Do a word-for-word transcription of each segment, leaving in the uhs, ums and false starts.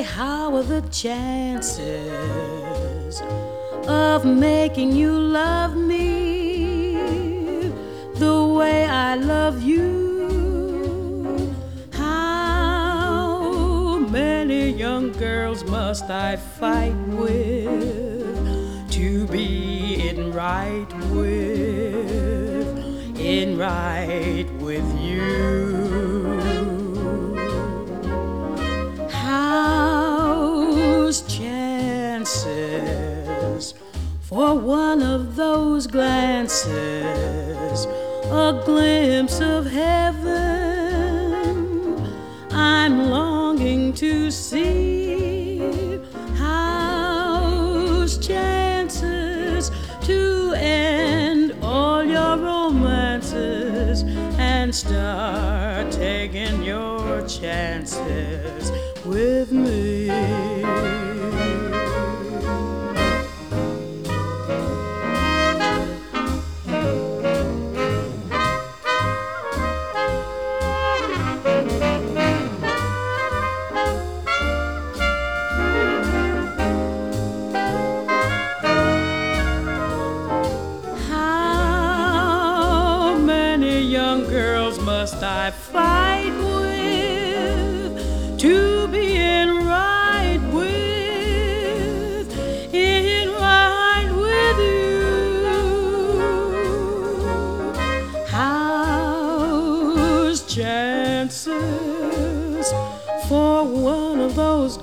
how are the chances of making you love me the way I love you? How many young girls must I fight with to be in right with, in right with you? How's chances for one of those glances, a glimpse of heaven I'm longing to see? How's chances to end all your romances and start taking your chances with me? How many young girls must I fight with to be in right with, in right with you? How's chances for one of those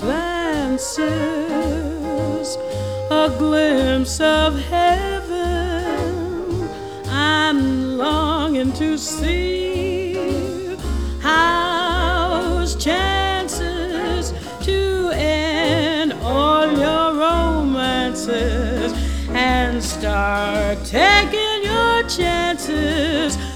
glances, a glimpse of heaven I'm longing to see? How's chances to end all your romances and start taking your chances